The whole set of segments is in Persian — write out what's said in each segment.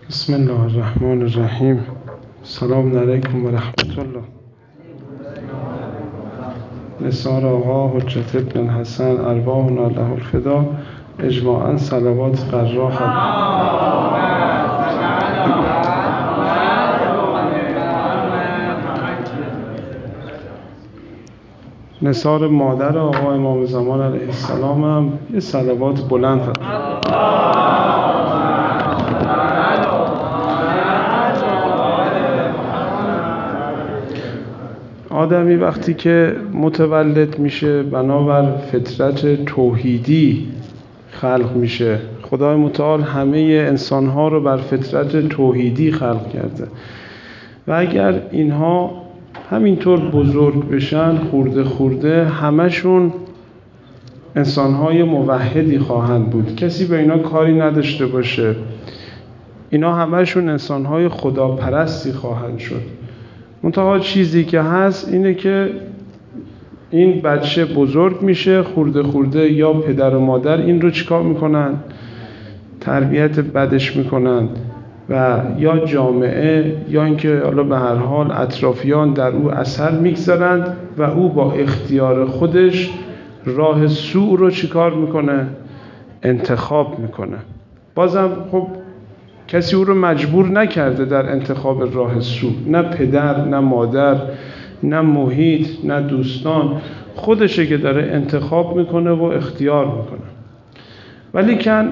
بسم الله الرحمن الرحیم. سلام علیکم و رحمت الله. نثار آقا حجت ابن الحسن ارواحنا له الفدا. اجماعاً صلوات قرا نثار مادر آقا امام زمان علیه السلام هم یه صلوات بلند هست. آدمی وقتی که متولد میشه بنابر فطرت توحیدی خلق میشه. خدای متعال همه انسانها رو بر فطرت توحیدی خلق کرده و اگر اینها همینطور بزرگ بشن خورده خورده همشون انسانهای موحدی خواهند بود. کسی به اینا کاری نداشته باشه. اینا همشون انسانهای خداپرستی خواهند شد. منتها چیزی که هست اینه که این بچه بزرگ میشه خورده خورده یا پدر و مادر این رو چیکار میکنن؟ تربیت بدش میکنن و یا جامعه یا اینکه حالا به هر حال اطرافیان در او اثر میگذارند و او با اختیار خودش راه سوء رو چیکار میکنه؟ انتخاب میکنه. بازم خب کسی او رو مجبور نکرده در انتخاب راه سوء، نه پدر، نه مادر، نه محیط، نه دوستان، خودشه که داره انتخاب میکنه و اختیار میکنه. ولیکن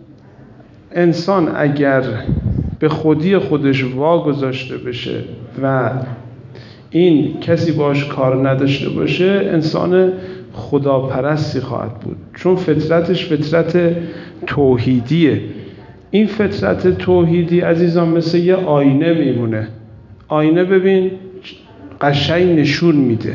انسان اگر به خودی خودش واگذاشته بشه و این کسی باش کار نداشته باشه انسان خداپرستی خواهد بود، چون فطرتش فطرت توحیدیه. این فطرت توحیدی عزیزان مثل یه آینه میمونه. آینه ببین قشنگ نشون میده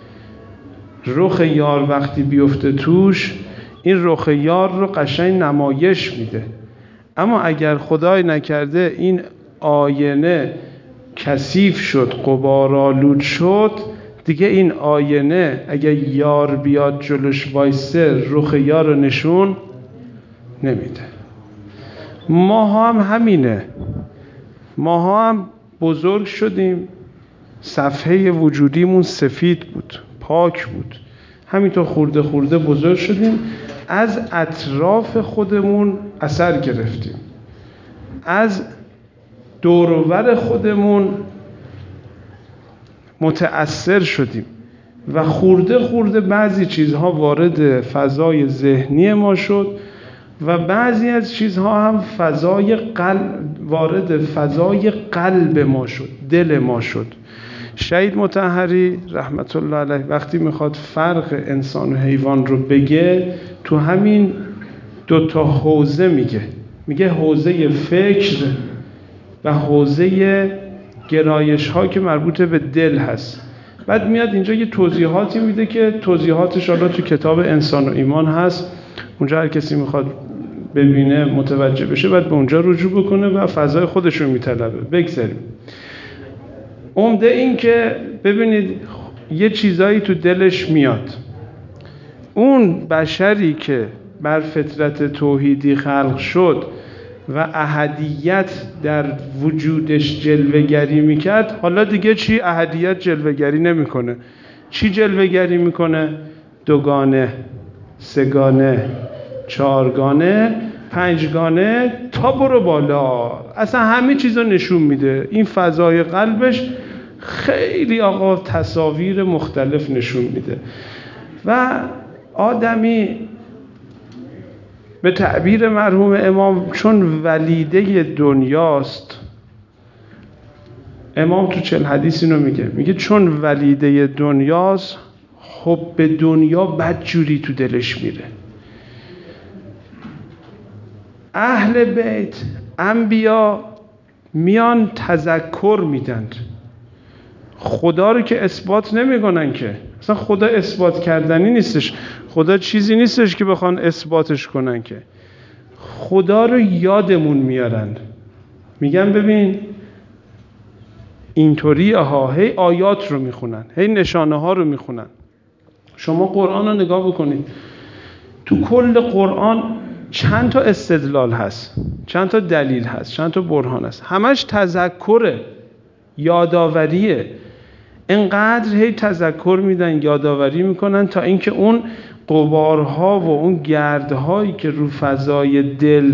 رخ یار وقتی بیفته توش، این رخ یار رو قشنگ نمایش میده. اما اگر خدای نکرده این آینه کثیف شد، غبارآلود شد، دیگه این آینه اگر یار بیاد جلوش وایسه رخ یار رو نشون نمیده. ما هم همینه. ما هم بزرگ شدیم صفحه وجودیمون سفید بود، پاک بود، همینطور خورده خورده بزرگ شدیم. از اطراف خودمون اثر گرفتیم، از دور و بر خودمون متأثر شدیم و خورده خورده بعضی چیزها وارد فضای ذهنی ما شد و بعضی از چیزها هم وارد فضای قلب ما شد، دل ما شد. شهید مطهری رحمت الله علیه وقتی میخواد فرق انسان و حیوان رو بگه تو همین دوتا حوزه میگه حوزه فکر و حوزه گرایش ها که مربوط به دل هست. بعد میاد اینجا یه توضیحاتی میده که توضیحاتش حالا تو کتاب انسان و ایمان هست. اونجا هر کسی میخواد ببینه متوجه بشه باید به اونجا رجوع بکنه و فضای خودش رو میطلبه. بگذاریم. عمده این که ببینید یه چیزایی تو دلش میاد. اون بشری که بر فطرت توحیدی خلق شد و احدیت در وجودش جلوه‌گری میکرد، حالا دیگه چی احدیت جلوه‌گری نمیکنه. چی جلوه‌گری میکنه؟ دوگانه، سگانه، چهارگانه، پنجگانه تا برو بالا. اصلا همه چیزو نشون میده. این فضای قلبش خیلی آقا تصاویر مختلف نشون میده و آدمی به تعبیر مرحوم امام چون ولیده دنیاست. امام تو 40 حدیث اینو میگه چون ولیده دنیاست حب دنیا بدجوری تو دلش میره. اهل بیت انبیا میان تذکر میدن، خدا رو که اثبات نمیکنن که اصلا خدا اثبات کردنی نیستش. خدا چیزی نیستش که بخوان اثباتش کنن که خدا رو یادمون میارن. میگن ببین اینطوریه ها، هی آیات رو میخونن، هی نشانه ها رو میخونن. شما قرآن رو نگاه بکنید، تو کل قرآن چند تا استدلال هست، چند تا دلیل هست، چند تا برهان هست، همش تذکره، یادآوریه. اینقدر هی تذکر میدن، یادآوری میکنن تا اینکه اون غبارها و اون گردهایی که رو فضای دل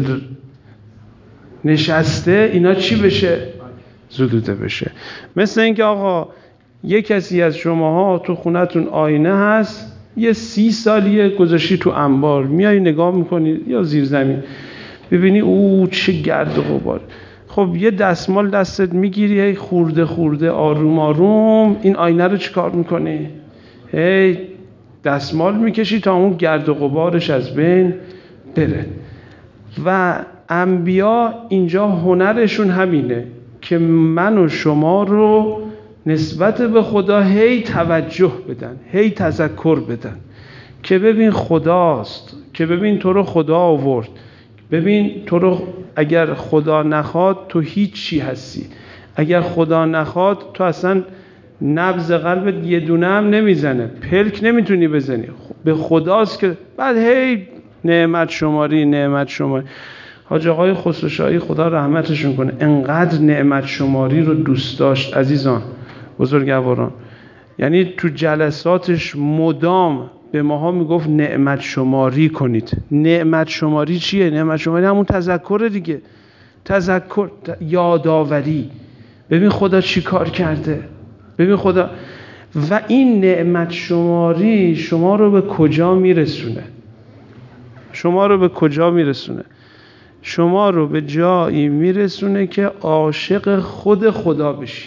نشسته اینا چی بشه؟ زدوده بشه. مثل اینکه آقا یک کسی از شماها تو خونتون آینه هست، یه 30 سالیه گذاشتی تو انبار، میای نگاه میکنی یا زیر زمین ببینی او چه گرد و غبار. خب یه دستمال دستت میگیری، هی خورده خورده آروم آروم این آینه رو چیکار میکنی؟ هی دستمال میکشی تا اون گرد و غبارش از بین بره. و انبیا اینجا هنرشون همینه که من و شما رو نسبت به خدا هی توجه بدن، هی تذکر بدن که ببین خداست، که ببین تو رو خدا آورد، ببین تو رو اگر خدا نخواد تو هیچ چی هستی، اگر خدا نخواد تو اصلا نبض قلبت یه دونه هم نمیزنه، پلک نمیتونی بزنی، به خداست که بعد هی نعمت شماری. حاج آقای خسروشاهی خدا رحمتشون کنه انقدر نعمت شماری رو دوست داشت عزیزان بزرگواران، یعنی تو جلساتش مدام به ماها میگفت نعمت شماری کنید. نعمت شماری چیه؟ نعمت شماری همون تذکر دیگه، تذکر، یادآوری. ببین خدا چی کار کرده، ببین خدا. و این نعمت شماری شما رو به کجا میرسونه؟ شما رو به کجا میرسونه؟ شما رو به جایی میرسونه که عاشق خود خدا بشی.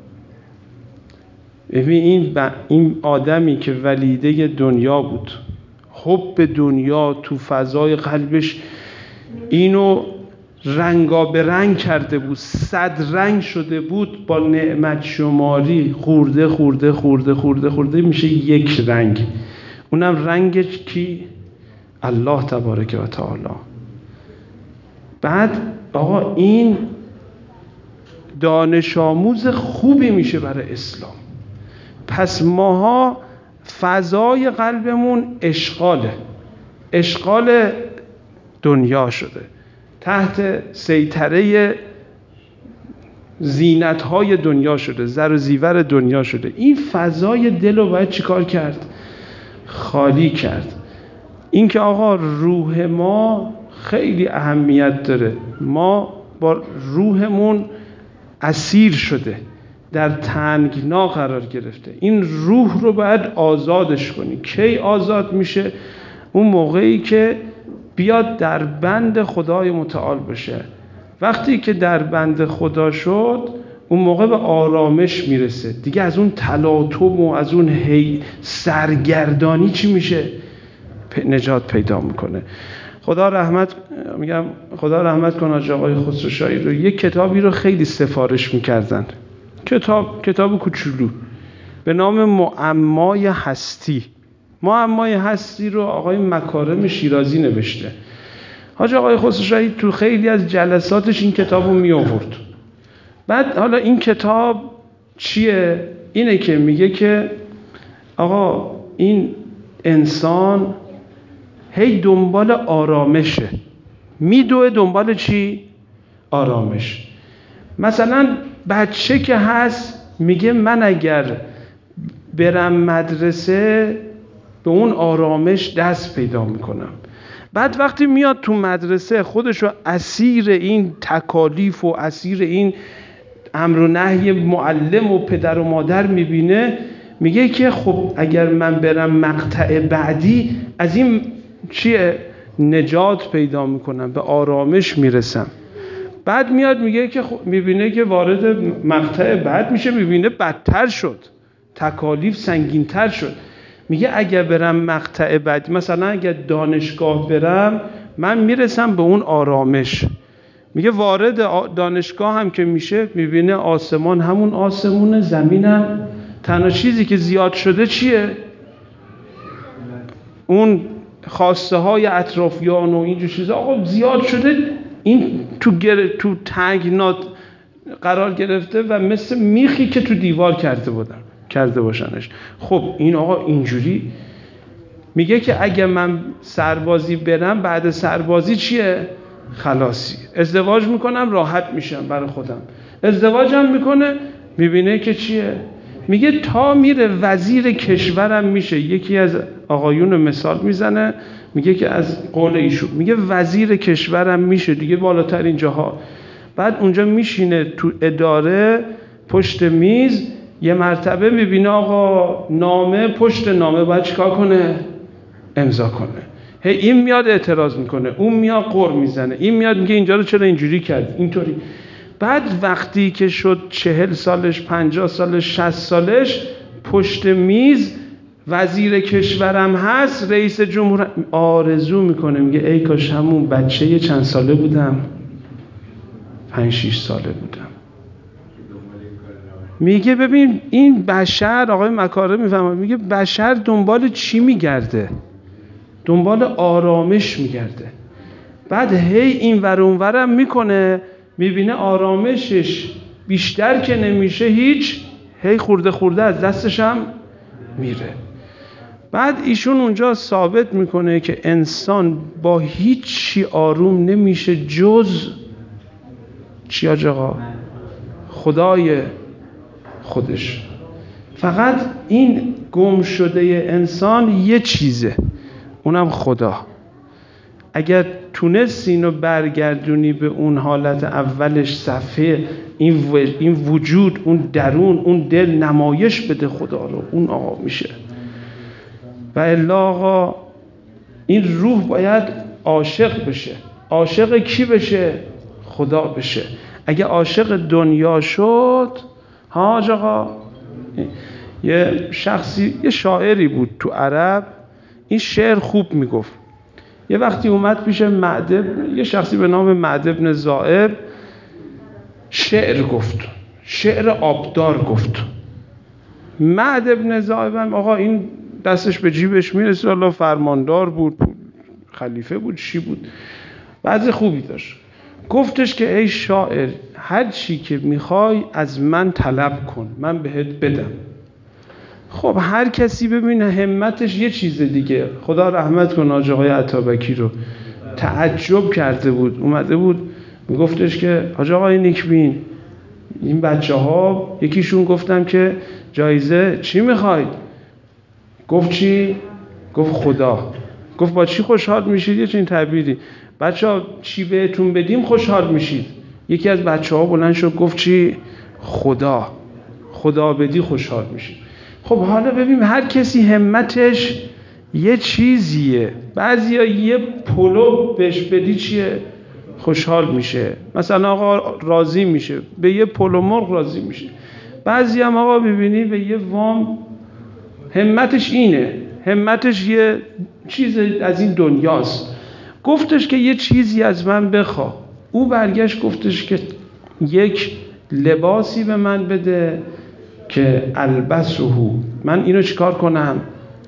ببین این آدمی که ولیده دنیا بود، حب دنیا تو فضای قلبش اینو رنگا به رنگ کرده بود، 100 رنگ شده بود، با نعمت شماری خورده میشه یک رنگ. اونم رنگش کی؟ الله تبارک و تعالی. بعد آقا این دانش آموز خوبی میشه برای اسلام. پس ماها فضای قلبمون اشغال دنیا شده، تحت سیطره زینت‌های دنیا شده، زر و زیور دنیا شده. این فضای دل رو باید چیکار کرد؟ خالی کرد. این که آقا روح ما خیلی اهمیت داره، ما با روحمون اسیر شده، در تنگنا قرار گرفته. این روح رو باید آزادش کنی. کی آزاد میشه؟ اون موقعی که بیاد در بند خدای متعال بشه. وقتی که در بند خدا شد اون موقع به آرامش میرسه دیگه. از اون تلاطم و از اون سرگردانی چی میشه؟ نجات پیدا میکنه. خدا رحمت کنه حاج آقای خسروشاهی رو. یک کتابی رو خیلی سفارش میکردن، کتاب کوچولو به نام معمای هستی. معمای هستی رو آقای مکارم شیرازی نوشته. حاج آقای خسروشاهی تو خیلی از جلساتش این کتاب رو می آورد. بعد حالا این کتاب چیه؟ اینه که میگه که آقا این انسان هی دنبال آرامشه، میدوه دنبال چی؟ آرامش. مثلا بچه که هست میگه من اگر برم مدرسه به اون آرامش دست پیدا میکنم. بعد وقتی میاد تو مدرسه خودشو اسیر این تکالیف و اسیر این امر و نهی معلم و پدر و مادر میبینه، میگه که خب اگر من برم مقطع بعدی از این چیه؟ نجات پیدا میکنم، به آرامش میرسم. بعد میاد میگه که خب میبینه که وارد مقطع بعد میشه، میبینه بدتر شد، تکالیف سنگین‌تر شد. میگه اگر برم مقطع بعد، مثلا اگر دانشگاه برم، من میرسم به اون آرامش. میگه وارد دانشگاه هم که میشه میبینه آسمان همون آسمون، زمینم تنها چیزی که زیاد شده چیه؟ اون خواسته های اطرافیان و اینجور چیزا آقا زیاد شده. این تو تنگنا قرار گرفته و مثل میخی که تو دیوار کرده باشنش. خب این آقا اینجوری میگه که اگه من سربازی برم بعد سربازی چیه؟ خلاصی. ازدواج میکنم راحت میشم برای خودم. ازدواجم میکنه میبینه که چیه؟ میگه تا میره وزیر کشورم میشه. یکی از آقایون مثال میزنه، میگه که از قول ایشون، میگه وزیر کشورم میشه دیگه، بالاترین جاها. بعد اونجا میشینه تو اداره پشت میز، یه مرتبه میبینه آقا نامه، پشت نامه باید چیکار کنه؟ امضا کنه. هی این میاد اعتراض میکنه، اون میاد غر میزنه، این میاد میگه اینجا رو چرا اینجوری کرد، اینطوری. بعد وقتی که شد 40 سالش، 50 سالش، 60 سالش، پشت میز وزیر کشورم هست، رئیس جمهور، آرزو میکنه، میگه ای کاش همون بچه چند ساله بودم، 5-6 ساله بودم. میگه ببین این بشر، آقای مکارم میفهمه، میگه بشر دنبال چی میگرده؟ دنبال آرامش میگرده. بعد هی این ور اون ورم میکنه، میبینه آرامشش بیشتر که نمیشه هیچ، هی خورده خورده از دستش هم میره. بعد ایشون اونجا ثابت میکنه که انسان با هیچ چی آروم نمیشه جز چی آقا؟ خدای خودش. فقط این گم شده انسان یه چیزه، اونم خدا. اگر تونستی اینو برگردونی به اون حالت اولش، صفحه این وجود، اون درون، اون دل نمایش بده خدا رو، اون آقا میشه. و الا آقا این روح باید عاشق بشه. عاشق کی بشه؟ خدا بشه. اگه عاشق دنیا شد، حاج آقا، یه شخصی، یه شاعری بود تو عرب، این شعر خوب میگفت. یه وقتی اومد پیش معد، یه شخصی به نام معد بن ذئب، شعر گفت، شعر آبدار گفت. معد بن ذئب هم آقا این دستش به جیبش میرسه، الله فرماندار بود، خلیفه بود، چی بود، وضع خوبی داشت. گفتش که ای شاعر، هر چی که میخوای از من طلب کن، من بهت بدم. خب هر کسی ببینه همتش یه چیز دیگه. خدا رحمت کنه حاج آقای عطابکی رو، تعجب کرده بود، اومده بود میگفتش که حاج آقای نیکبین، این بچه ها یکیشون گفتم که جایزه چی میخواید؟ گفت چی؟ گفت خدا. گفت با چی خوشحال میشید؟ یه چنین تعبیری. بچه ها چی بهتون بدیم خوشحال میشید؟ یکی از بچه ها بلند شد گفت چی؟ خدا. خدا بدی خوشحال میشید. خب حالا ببین هر کسی همتش یه چیزیه. بعضیا یه پلو بهش بدی چیه؟ خوشحال میشه. مثلا آقا راضی میشه، به یه پلو مرغ راضی میشه. بعضی هم آقا ببینی به یه وام همتش اینه، همتش یه چیز از این دنیاست. گفتش که یه چیزی از من بخوا. او برگشت گفتش که یک لباسی به من بده که البسه، من اینو چیکار کنم؟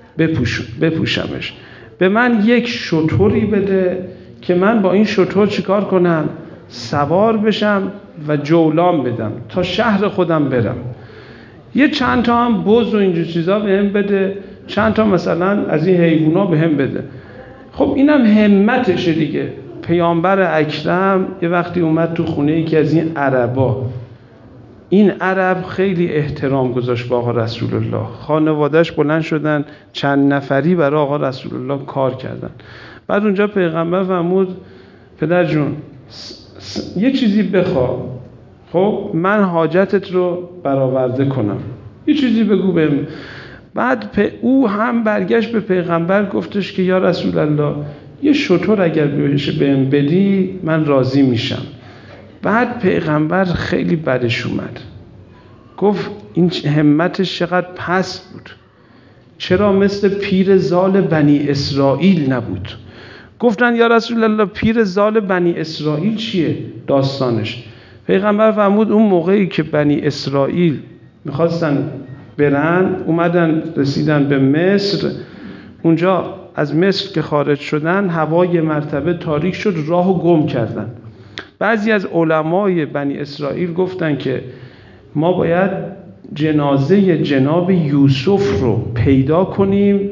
بپوشمش. به من یک شتری بده که من با این شتر چیکار کنم؟ سوار بشم و جولان بدم تا شهر خودم برم. یه چند تا هم بز و اینجور چیزا به هم بده، چند تا مثلا از این حیوونا به هم بده. خب اینم همتشه دیگه. پیامبر اکرم یه وقتی اومد تو خونه یکی از این عربا، این عرب خیلی احترام گذاشت با آقا رسول الله، خانوادهش بلند شدن چند نفری برای آقا رسول الله کار کردن. بعد اونجا پیغمبر فرمود پدر جون یه چیزی بخوا، خب من حاجتت رو برآورده کنم، یه چیزی بگو بهم. بعد او هم برگشت به پیغمبر گفتش که یا رسول الله یه شتر اگر بهم بدی من راضی میشم. بعد پیغمبر خیلی بدش اومد، گفت این همتش چقدر پست بود، چرا مثل پیر زال بنی اسرائیل نبود؟ گفتن یا رسول الله پیر زال بنی اسرائیل چیه داستانش؟ پیغمبر فرمود اون موقعی که بنی اسرائیل میخواستن برن، اومدن رسیدن به مصر، اونجا از مصر که خارج شدن هوای مرتبه تاریک شد، راهو گم کردن. بعضی از علمای بنی اسرائیل گفتن که ما باید جنازه جناب یوسف رو پیدا کنیم،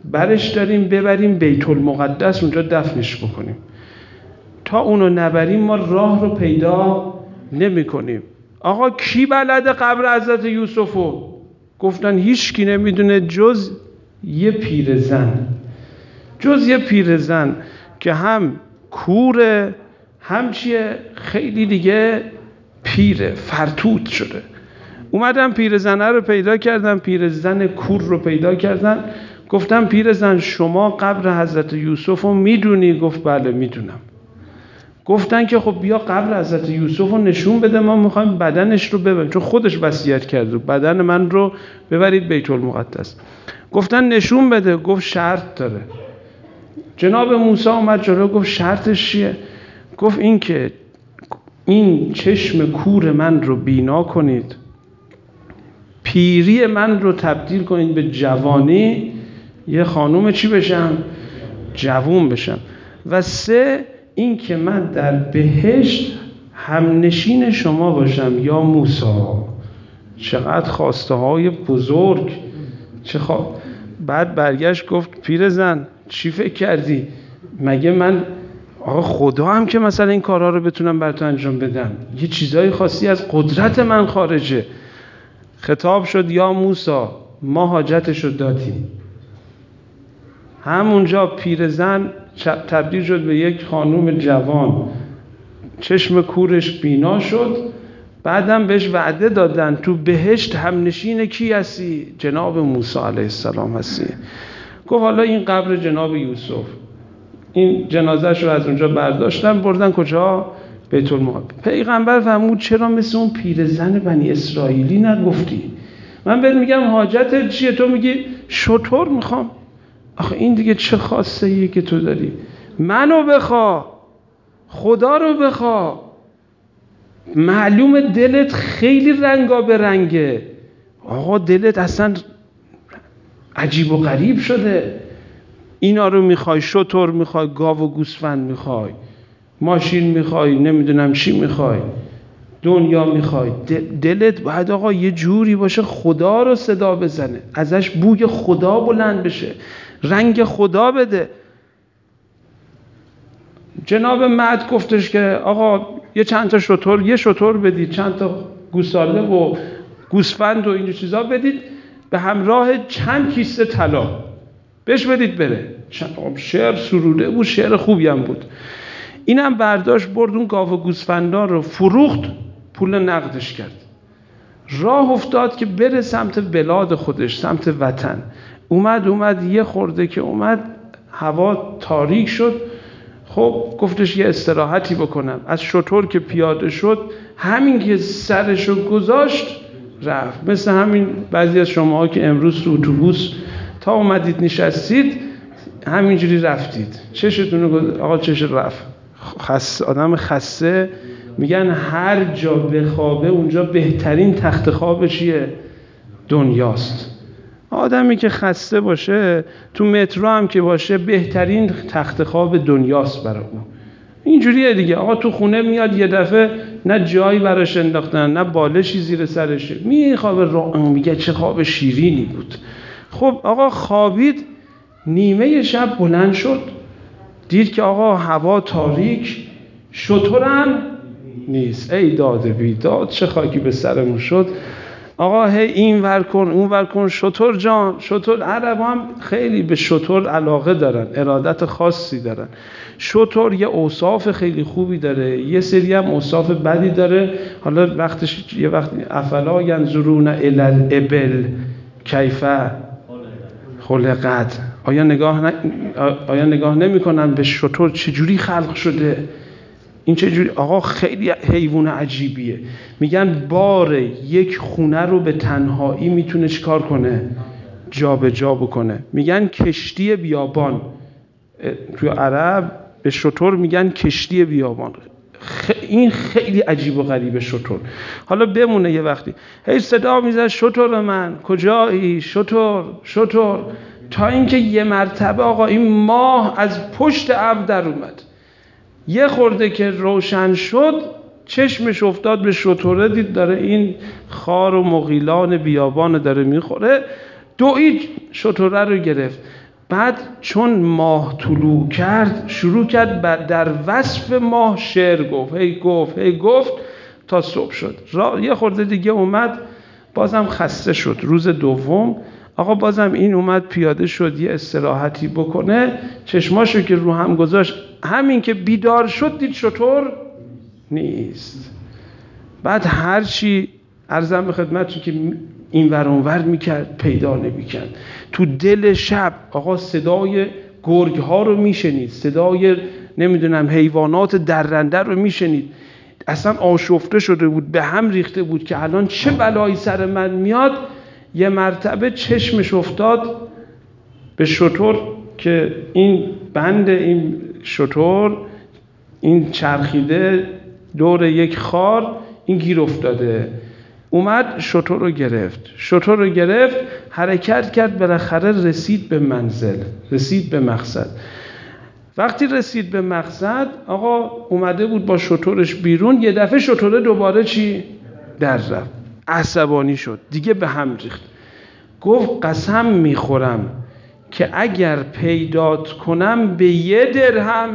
برش داریم ببریم بیت المقدس اونجا دفنش بکنیم. تا اونو نبریم ما راه رو پیدا نمی کنیم. آقا کی بلده قبر حضرت یوسفو؟ گفتن هیچ کی نمیدونه جز یه پیرزن. جز یه پیرزن که هم کوره هم چیه خیلی دیگه پیره، فرتوت شده. اومدن پیرزنه رو پیدا کردن، پیرزن کور رو پیدا کردن. گفتم پیرزن شما قبر حضرت یوسف رو میدونی؟ گفت بله میدونم. گفتن که خب بیا قبر حضرت یوسف رو نشون بده، ما میخوایم بدنش رو ببریم، چون خودش وصیت کرده بدن من رو ببرید بیت المقدس. گفتن نشون بده. گفت شرط داره. جناب موسی اومد جلو، گفت شرطش چیه؟ گفت این که این چشم کور من رو بینا کنید، پیری من رو تبدیل کنید به جوانی، یه خانوم چی بشم؟ جوون بشم. و 3 این که من در بهشت همنشین شما باشم یا موسی. چقدر خواسته های بزرگ. بعد برگشت گفت پیرزن چی فکر کردی؟ مگه من آقا خدا هم که مثلا این کارها رو بتونم بر تو انجام بدم؟ یه چیزایی خاصی از قدرت من خارجه. خطاب شد یا موسی ما حاجتش رو دادیم. همونجا پیرزن تبدیل شد به یک خانوم جوان، چشم کورش بینا شد. بعدم بهش وعده دادن تو بهشت همنشین کی هستی؟ جناب موسی علیه السلام هستی. گفت حالا این قبر جناب یوسف. این جنازه‌ش رو از اونجا برداشتن بردن کجا؟ بیت المقدس. پیغمبر فرمود چرا مثل اون پیرزن بنی اسرائیلی نگفتی؟ من بهت میگم حاجتت چیه، تو میگی شتر میخوام. آخه این دیگه چه خواسته ایه که تو داری؟ منو بخوا، خدا رو بخوا. معلومه دلت خیلی رنگا به رنگه. آقا دلت اصلا عجیب و غریب شده. اینا رو میخوای، شتر میخوای، گاو و گوسفند میخوای، ماشین میخوای، نمیدونم چی میخوای، دنیا میخوای. دلت باید آقا یه جوری باشه خدا رو صدا بزنه، ازش بوی خدا بلند بشه، رنگ خدا بده. جناب معد گفتش که آقا یه چند تا شتر، یه شتر بدید، چند تا گوساله و گوسفند و این چیزا بدید به همراه چند کیسه طلا بهش بدید بره. شعر سروده بود، شعر خوبی هم بود. اینم برداشت برد اون گاو و گوسفندا رو فروخت، پول نقدش کرد. راه افتاد که بره سمت بلاد خودش، سمت وطن. اومد یه خورده که اومد هوا تاریک شد. خب گفتش یه استراحتی بکنم. از شتر که پیاده شد همین که سرشو گذاشت رفت. مثل همین بعضی از شماها که امروز تو اتوبوس تا اومدید نشستید همینجوری رفتید، چشتون آقا چش رفت. آدم خسته میگن هر جا بخوابه اونجا بهترین تخت خواب چیه؟ دنیاست. آدمی که خسته باشه تو مترو هم که باشه بهترین تخت خواب دنیاست برای اون. اینجوریه دیگه. آقا تو خونه میاد یه دفعه نه جایی براش انداختن نه بالشی زیر سرشه، میخوابه میگه چه خواب شیرینی بود. خب آقا خوابید، نیمه شب بلند شد دید که آقا هوا تاریک، شترم نیست. ای داد بیداد چه خاکی به سرمون شد. آقا هی این ور کن اون ور کن. شتر جان، شتر عرب هم خیلی به شتر علاقه دارن، ارادت خاصی دارن. شتر یه اوصاف خیلی خوبی داره، یه سری هم اوصاف بدی داره. حالا وقتش یه وقت افلا ینظرون الی الابل کیف خلقت. آیا نگاه نمی‌کنن به شتر چجوری خلق شده؟ این چجوری؟ آقا خیلی حیوان عجیبیه. میگن بار یک خونه رو به تنهایی میتونه چیکار کنه؟ جا به جا بکنه. میگن کشتی بیابان. تو عرب به شتر میگن کشتی بیابان. این خیلی عجیب و غریبه شتر. حالا بمونه یه وقتی هی صدا میزد شتر من کجایی؟ شتر. تا اینکه یه مرتبه آقا این ماه از پشت ابر در اومد. یه خورده که روشن شد چشمش افتاد به شتره، دید داره این خار و مغیلان بیابان داره میخوره. دوید شتره رو گرفت. بعد چون ماه طلوع کرد شروع کرد در وصف ماه شعر گفت تا صبح شد. یه خورده دیگه اومد بازم خسته شد. روز دوم آقا بازم این اومد پیاده شد یه استراحتی بکنه، چشماشو که رو هم گذاشت، همین که بیدار شد دید شتر نیست. بعد هرچی عرضم به خدمتتون که این ور اون ور میکرد پیدا نمیکرد. تو دل شب آقا صدای گرگ ها رو میشنید، صدای نمیدونم حیوانات درنده رو میشنید، اصلا آشفته شده بود، به هم ریخته بود که الان چه بلایی سر من میاد. یه مرتبه چشمش افتاد به شتر که این بند این شتر این چرخیده دور یک خار، این گیر افتاده. اومد شتر رو گرفت، حرکت کرد، بالاخره رسید به منزل، رسید به مقصد. وقتی رسید به مقصد آقا اومده بود با شترش بیرون، یه دفعه شتر دوباره در رفت. عصبانی شد، دیگه به هم ریخت. گفت قسم میخورم که اگر پیدات کنم به 1 درهم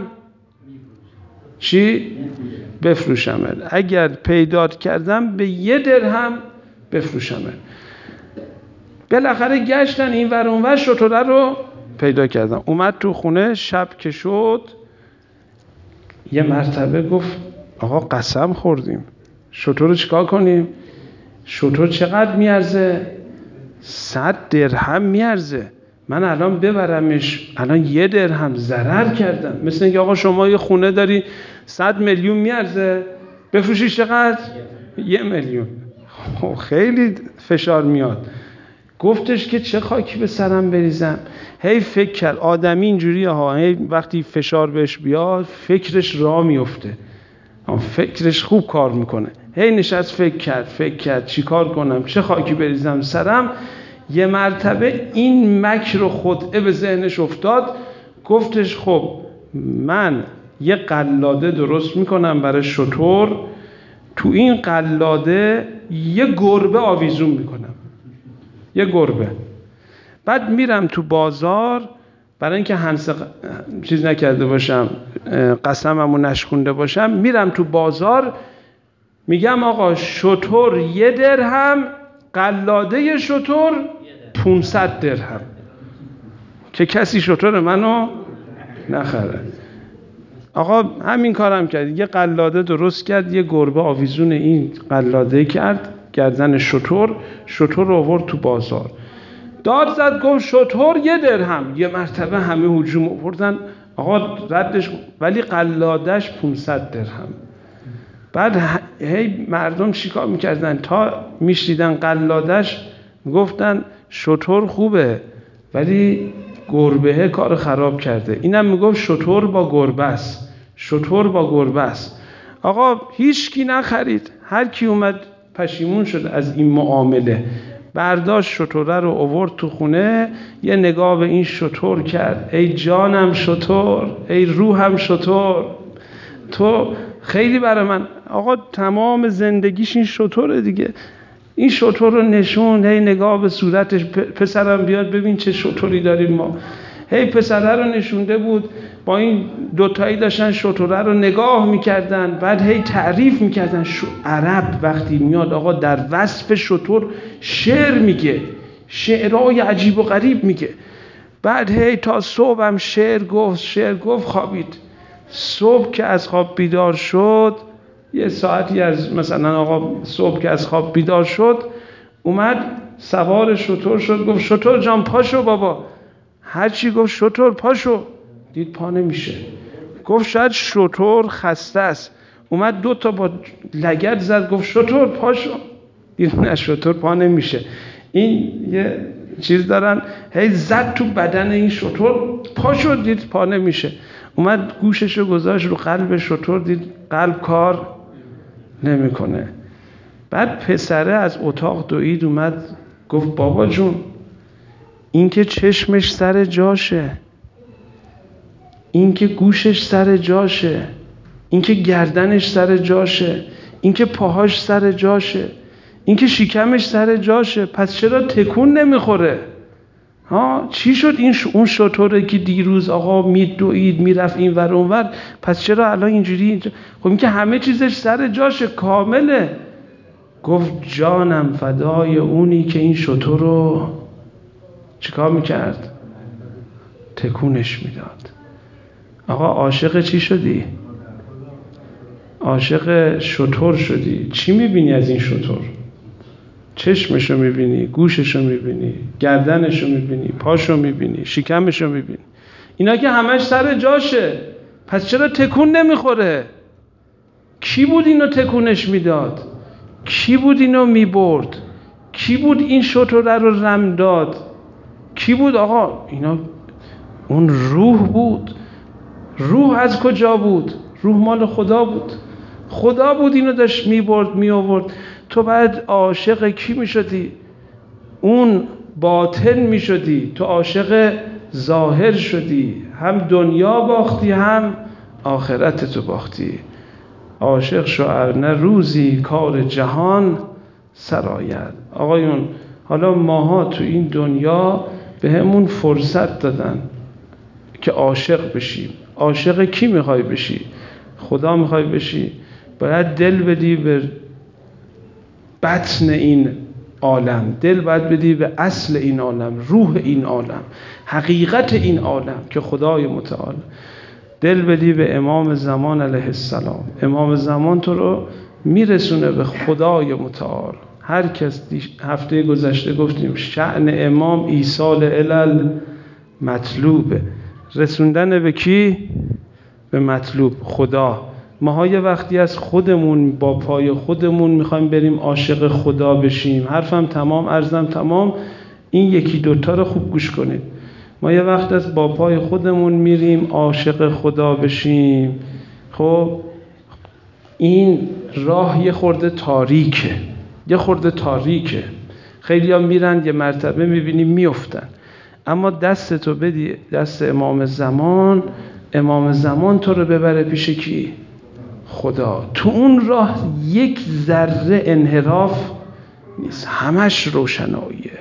بفروشمت. اگر پیدات کردم به 1 درهم بفروشمت. بالاخره گشتن این ور اون ور، شتره رو پیدا کردن. اومد تو خونه، شب که شد یه مرتبه گفت آقا قسم خوردیم، شتر رو چیکار کنیم؟ شتر چقدر میارزه؟ 100 درهم میارزه. من الان ببرمش الان 1 درهم ضرر کردم. مثل اینکه آقا شما یه خونه داری 100 میلیون میارزه، بفروشیش چقدر؟ 1 میلیون. خیلی فشار میاد. گفتش که چه خاکی به سرم بریزم. هی فکر کرد. آدمی اینجوریه ها، هی وقتی فشار بهش بیاد فکرش راه میفته، فکرش خوب کار میکنه. هی نشست فکر کرد چی کار کنم، چه خاکی بریزم سرم. یه مرتبه این مکر و خدعه به ذهنش افتاد. گفتش خب من یه قلاده درست میکنم برای شتر، تو این قلاده یه گربه آویزون میکنم، یه گربه. بعد میرم تو بازار، برای اینکه چیز نکرده باشم، قسممو نشکونده باشم، میرم تو بازار میگم آقا شتر 1 درهم، قلاده شتر 500 درهم، که کسی شتر منو نخره. آقا همین کارم کرد، یه قلاده درست کرد، یه گربه آویزون این قلاده کرد گردن شتر رو آورد تو بازار، داد زد گفت شتر 1 درهم. یه مرتبه همه هجوم آوردن، آقا ردش، ولی قلادش 500 درهم. بعد هی مردم چیکار میکردن تا میشنیدن قلادش، گفتن شتر خوبه ولی گربه کار خراب کرده. اینم میگفت شتر با گربه است. آقا هیچ کی نخرید. هر کی اومد پشیمون شد از این معامله، برداشت شتره رو آورد تو خونه، یه نگاه به این شتر کرد. ای جانم شتر، ای روحم شتر، تو خیلی برای من. آقا تمام زندگیش این شتره دیگه. این شتر رو نشون، هی نگاه به صورتش، پسرم بیاد ببین چه شتری داریم ما. هی پسره رو نشونده بود، با این دوتایی داشتن شتره رو نگاه میکردن، بعد هی تعریف میکردن. عرب وقتی میاد آقا در وصف شتر شعر میگه، شعرهای عجیب و غریب میگه. بعد هی تا صبحم شعر گفت خوابید. صبح که از خواب بیدار شد، یه ساعتی از مثلا آقا صبح که از خواب بیدار شد، اومد سوار شتر شد، گفت شتر جان پاشو بابا. هرچی گفت شتر پاشو، دید پا نمیشه. گفت شاید شتر خسته است. اومد 2 تا با لگد زد، گفت شتر پاشو، دید نه شتر پا نمیشه. این یه چیز دارن، هی زد تو بدن این شتر، پاشو، دید پا نمیشه. اومد گوششو گذاشت رو قلب شتر، دید قلب کار نمیکنه. بعد پسره از اتاق دوید اومد گفت بابا جون، این که چشمش سر جاشه، این که گوشش سر جاشه، این که گردنش سر جاشه، این که پاهاش سر جاشه، این که شکمش سر جاشه، پس چرا تکون نمیخوره؟ چی شد اون شتره که دیروز آقا میدوید میرفت این ور اون ور، پس چرا الان اینجوری؟ خب این که همه چیزش سر جاشه، کامله. گفت جانم فدای اونی که این شتر رو چیکار میکرد؟ تکونش میداد. آقا عاشق چی شدی؟ عاشق شتر شدی. چی میبینی از این شتر؟ چشمشو میبینی، گوششو میبینی، گردنشو میبینی، پاشو میبینی، شکمشو میبینی. اینا که همش سر جاشه، پس چرا تکون نمیخوره؟ کی بود اینو تکونش میداد؟ کی بود اینو میبرد؟ کی بود این شتر رو رم داد؟ کی بود آقا؟ اینا اون روح بود. روح از کجا بود؟ روح مال خدا بود. خدا بود اینو داشت میبرد میآورد. تو بعد عاشق کی میشدی؟ اون باطن میشدی. تو عاشق ظاهر شدی، هم دنیا باختی هم آخرت تو باختی. عاشق شو ارنه روزی کار جهان سراید. آقایون حالا ماها تو این دنیا به همون فرصت دادن که عاشق بشیم. عاشق کی میخوای بشی؟ خدا میخوای بشی؟ باید دل بدی به بطن این عالم، دل باید بدی به اصل این عالم، روح این عالم، حقیقت این عالم که خدای متعال. دل بدی به امام زمان علیه السلام. امام زمان تو رو میرسونه به خدای متعال. هر کس هفته گذشته گفتیم شأن امام ایصال علل مطلوبه. رسوندن به کی؟ به مطلوب، خدا. ما یه وقتی از خودمون با پای خودمون میخوایم بریم عاشق خدا بشیم. حرفم تمام، عرضم تمام. این یکی دوتا رو خوب گوش کنید. ما یه وقت از با پای خودمون میریم عاشق خدا بشیم. خب این راه یه خورده تاریکه. خیلی ها میرن یه مرتبه میبینیم میفتن. اما دستتو بدی دست امام زمان، امام زمان تو رو ببره پیش کی؟ خدا. تو اون راه یک ذره انحراف نیست، همش روشناییه،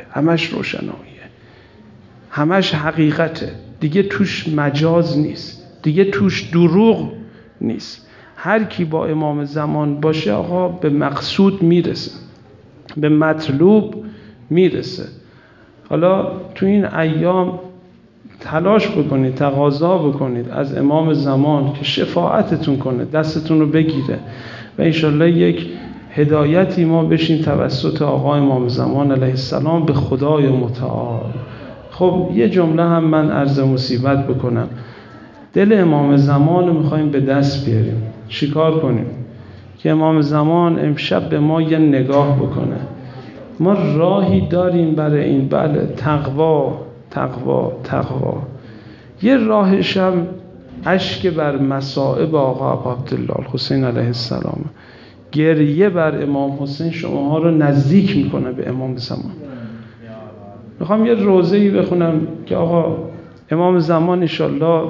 همش حقیقته. دیگه توش مجاز نیست، دیگه توش دروغ نیست. هر کی با امام زمان باشه آقا به مقصود میرسه، به مطلوب میرسه. حالا تو این ایام تلاش بکنید، تقاضا بکنید از امام زمان که شفاعتتون کنه، دستتون رو بگیره و انشالله یک هدایتی ما بشین توسط آقا امام زمان علیه السلام به خدای متعال. خب یه جمله هم من عرض مصیبت بکنم. دل امام زمان رو میخوایم به دست بیاریم. چیکار کنیم؟ که امام زمان امشب به ما یه نگاه بکنه. ما راهی داریم برای این، بله، تقوا. یه راهش هم اشک بر مصائب آقا عبدالله الحسین علیه السلام. گریه بر امام حسین شماها رو نزدیک میکنه به امام زمان. میخوام یه روزه‌ای بخونم که آقا امام زمان انشالله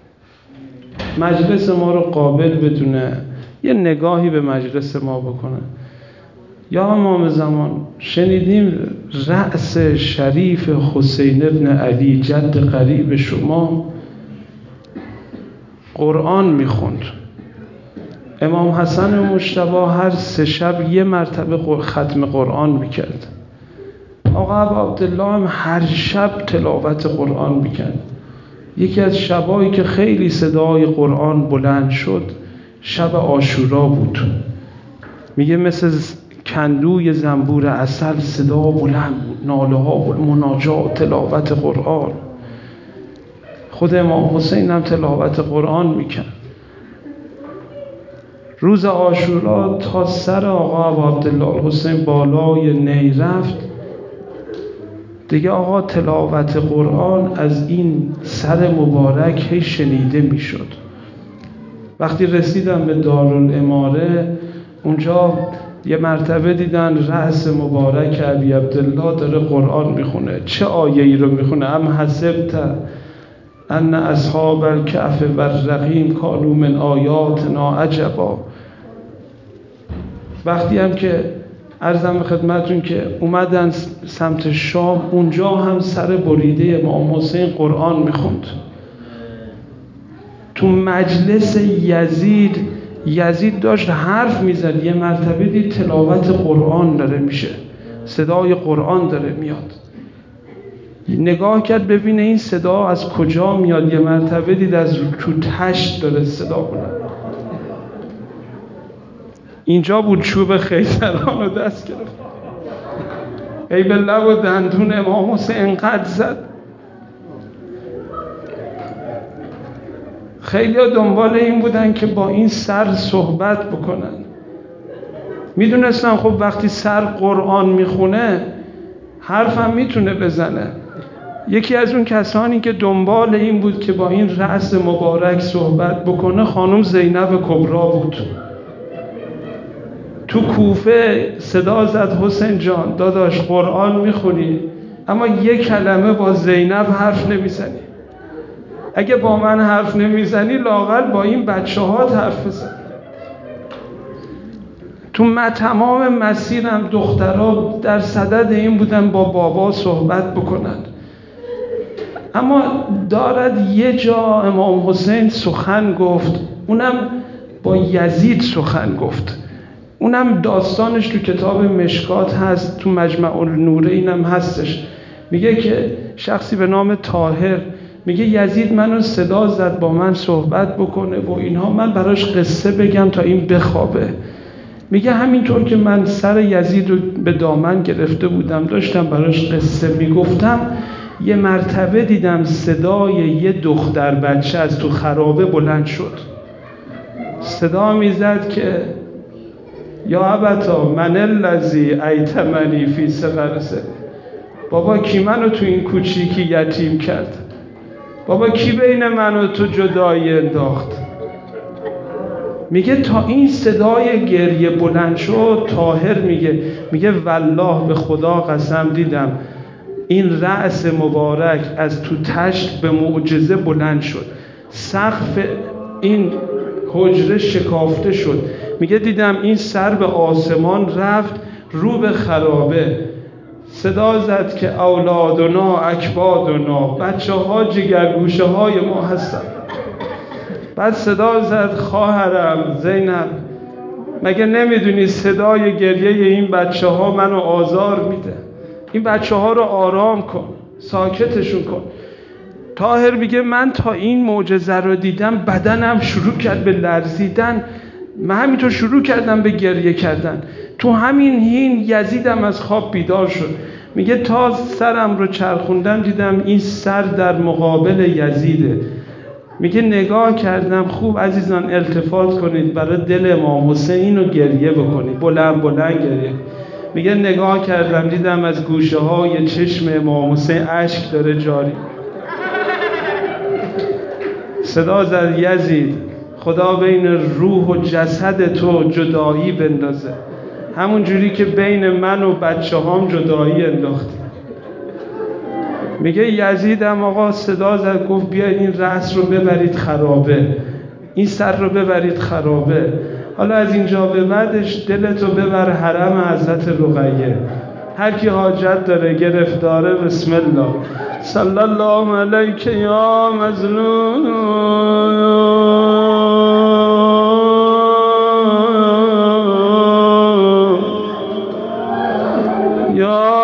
مجلس ما رو قابل بدونه، یه نگاهی به مجلس ما بکنه. یا امام زمان شنیدیم رأس شریف حسین ابن علی جد قریب شما قرآن میخوند. امام حسن مجتبی هر 3 شب یه مرتبه ختم قرآن میکرد. آقا عبدالله هم هر شب تلاوت قرآن میکرد. یکی از شبایی که خیلی صدای قرآن بلند شد شب عاشورا بود. میگه مثل کندوی زنبور عسل صدا بلند بود، ناله ها بود، مناجات، تلاوت قرآن. خود امام حسین هم تلاوت قرآن میکرد. روز عاشورا تا سر آقا عبدالله الحسین بالای نی رفت دیگه آقا تلاوت قرآن از این سر مبارک هی شنیده میشد. وقتی رسیدم به دارالاماره اونجا یه مرتبه دیدن رأس مبارک ابی عبدالله داره قرآن میخونه. چه آیه‌ای رو میخونه؟ ام حسبت ان اصحاب الکهف و الرقیم کانوا من آیاتنا عجبا. وقتی هم که عرضم به خدمتون که اومدن سمت شام، اونجا هم سر بریده امام حسین قرآن میخوند. تو مجلس یزید داشت حرف میزد، یه مرتبه دید تلاوت قرآن داره میشه، صدای قرآن داره میاد. نگاه کرد ببینه این صدا از کجا میاد، یه مرتبه دید از تو تشت داره صدا کنه. اینجا بود چوب خیزران رو دست گرفت، ای به لب و دندون امام حسین انقدر زد. خیلی ها دنبال این بودن که با این سر صحبت بکنن. میدونستن خب وقتی سر قرآن میخونه حرفم میتونه بزنه. یکی از اون کسانی که دنبال این بود که با این رأس مبارک صحبت بکنه خانم زینب کبرا بود. تو کوفه صدا زد حسین جان داداش قرآن میخونی اما یک کلمه با زینب حرف نمیزنی. اگه با من حرف نمیزنی لااقل با این بچه ها حرف بزن. تو تمام مسیرم دخترها در صدد این بودن با بابا صحبت بکنن. اما دارد یه جا امام حسین سخن گفت، اونم با یزید سخن گفت. اونم داستانش تو کتاب مشکات هست، تو مجمع النورین هم هستش. میگه که شخصی به نام طاهر میگه یزید منو صدا زد با من صحبت بکنه و اینها، من براش قصه بگم تا این بخوابه. میگه همینطور که من سر یزید رو به دامن گرفته بودم داشتم براش قصه میگفتم، یه مرتبه دیدم صدای یه دختر بچه از تو خرابه بلند شد. صدا میزد که یا ابتا من الذی ایتمنی فی صغر سنی. بابا کی منو تو این کوچیکی یتیم کرد؟ بابا کی بین من و تو جدایی انداخت؟ میگه تا این صدای گریه بلند شد. طاهر میگه والله به خدا قسم دیدم این رأس مبارک از تو تشت به معجزه بلند شد، سقف این حجره شکافته شد. میگه دیدم این سر به آسمان رفت رو به خرابه. صدا زد که اولادنا اکبادنا، بچه ها جگرگوشه های ما هستن. بعد صدا زد خواهرم زینب مگه نمیدونی صدای گریه این بچه ها منو آزار میده، این بچه ها رو آرام کن، ساکتشون کن. طاهر میگه من تا این معجزه رو دیدم بدنم شروع کرد به لرزیدن، من همینطور شروع کردم به گریه کردن. تو همین حین یزیدم از خواب بیدار شد. میگه تا سرم رو چرخوندم دیدم این سر در مقابل یزیده. میگه نگاه کردم، خوب عزیزان التفات کنید برای دل امام حسین رو گریه بکنید، بلند بلند گریه. میگه نگاه کردم دیدم از گوشه های چشم امام حسین اشک داره جاری. صدا زد یزید خدا بین روح و جسد تو جدایی بندازه، همون جوری که بین من و بچه هام جدایی انداختی. میگه یزیدم آقا صدا زد گفت بیاید این رأس رو ببرید خرابه، این سر رو ببرید خرابه، حالا از اینجا به بعدش دلتو ببر حرم حضرت رقیه، هر کی حاجت داره گرفتاره بسم الله. صلی الله علیک یا مظلوم یا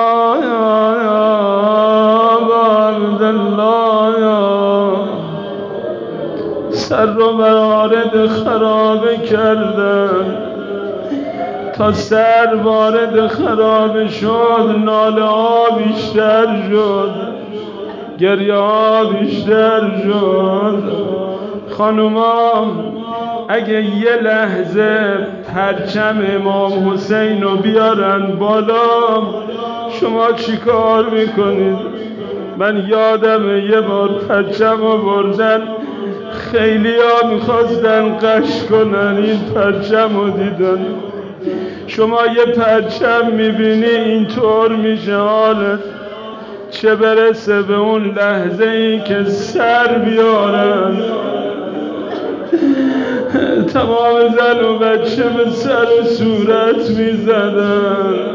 سر رو وارد خرابه کردن، تا سر وارد خرابه شد ناله ها بیشتر شد، گریه ها بیشتر شد. خانوما اگه یه لحظه پرچم امام حسین رو بیارن بالا شما چی کار میکنید؟ من یادم یه بار پرچم رو بردن، خیلی ها میخواستن قش کنن، این پرچم رو دیدن. شما یه پرچم میبینی اینطور میشه حالت، چه برسه به اون لحظه ای که سر بیارن. تمام زن و بچه به سر و صورت میزدن.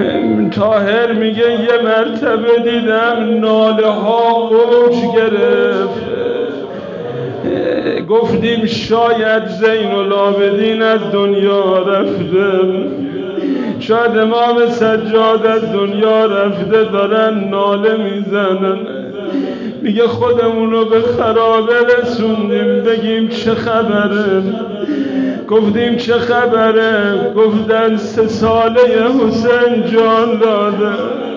طاهر میگه یه مرتبه دیدم ناله ها اوج گرفت، گفتیم شاید زین العابدین از دنیا رفته، شاید امام سجاد از دنیا رفته، دارن ناله میزنن. میگه خودمونو به خرابه رسوندیم، بگیم چه خبره؟ گفتیم چه خبره؟ گفتن 3 ساله حسین جان داده.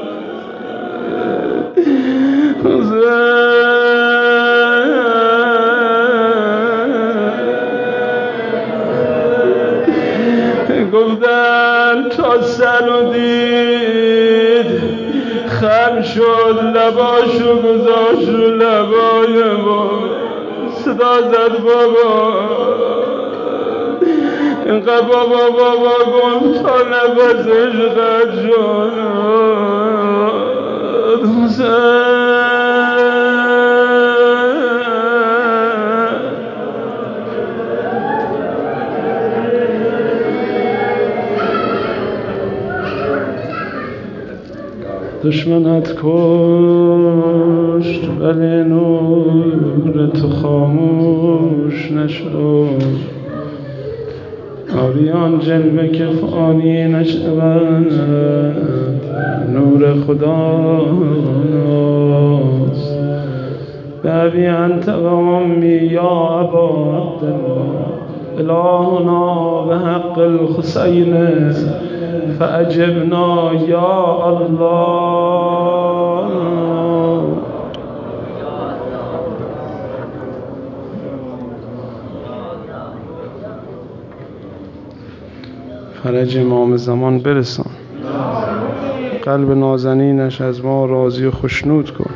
گفتن تا سر دید خم شد، لباشو گذاشت رو لبای ما، صدا زد بابا، اینقدر بابا گفت تا نفسش قد شد. دشمنت کشت ولی نور تو خاموش نشد، آریان جلوه که فانی نشود، نور خداست. بابی انت و امی یا ابا عبدالله، الهنا به حق الحسین فاجبنا یا الله. فرج امام زمان برسان، قلب نازنینش از ما راضی و خشنود کن.